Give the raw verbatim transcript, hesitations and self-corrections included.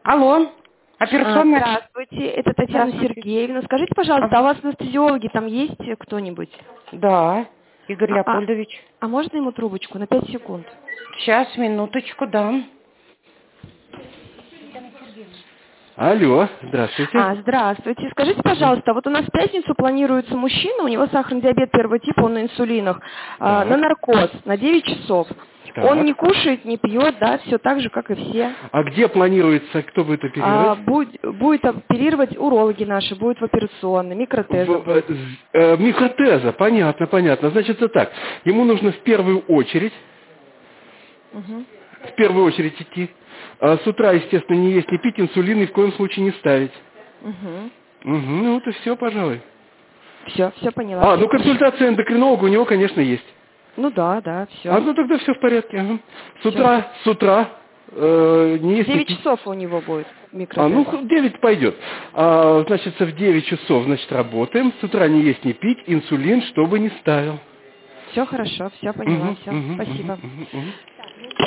Алло, А, операционная? здравствуйте, это Татьяна Здравствуйте. Сергеевна. Скажите, пожалуйста, Ага. а у вас анестезиологи там есть кто-нибудь? Да, Игорь А, а, Леопольдович. а можно ему трубочку на пять секунд? Сейчас, минуточку, да. Алло, здравствуйте. А, здравствуйте. Скажите, пожалуйста, вот у нас в пятницу планируется мужчина, у него сахарный диабет первого типа, он на инсулинах, а, на Так, наркоз на девять часов. Он не так. кушает, не пьет, да, все так же, как и все. А где планируется, кто будет А, оперировать? будет, будет оперировать урологи наши, будет в операционной, микротеза В, э, будет. з- э, микротеза, понятно, понятно. Значит, это так. Ему нужно в первую очередь, Мгм. в первую очередь идти. А с утра, естественно, не есть, не пить, инсулин ни в коем случае не ставить. Угу. Угу, ну вот и все, пожалуй. Все, все поняла. А, ну консультация эндокринолога у него, конечно, есть. Ну да, да, все. А ну тогда все в порядке. Ага. С Всё. утра, с утра э, не есть, не Девять пить. часов у него будет А, микротеза. ну, в девять пойдет. А, значит, в девять часов, значит, работаем. С утра не есть, не пить. Инсулин, чтобы не ставил. Все хорошо, все поняла, Мгм, все. мгм, Спасибо. мгм, мгм, мгм.